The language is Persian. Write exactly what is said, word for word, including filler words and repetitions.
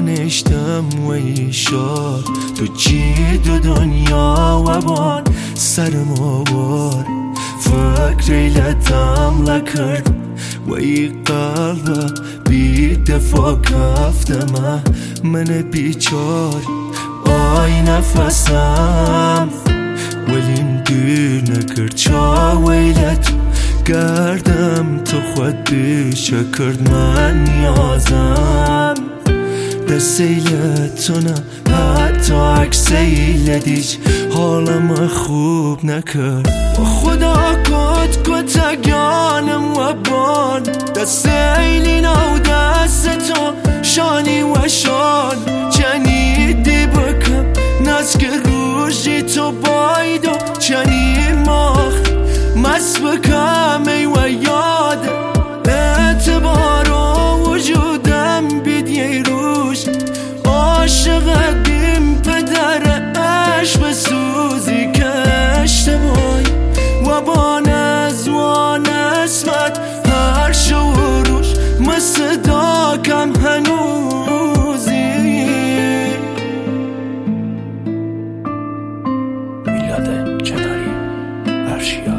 نشتم و ایشار تو چی دو دنیا و بان سرم آوار فکر ایلتم لکرد و ای قلبه بی دفاع کفتمه من بیچار آی نفسم ولیم گیر نکرد چا ویلت گردم تو خود بیشه کرد من نیازم در سیلتو نه حتی عکس ایلدیش حالم خوب نکرد و خدا کت کتگانم و بان دست ایلین و دست تو شانی و شان چنی دی بکم نزک روشی تو باید و چنی ماخ مس بکم ای و یاد اعتبار و وجودم بیدی روش عاشق بیم پدر اش بسوزی کشت بای و بان از وان اسمت هر شوروش مصداکم هنوزی میلاد کناری ارشیا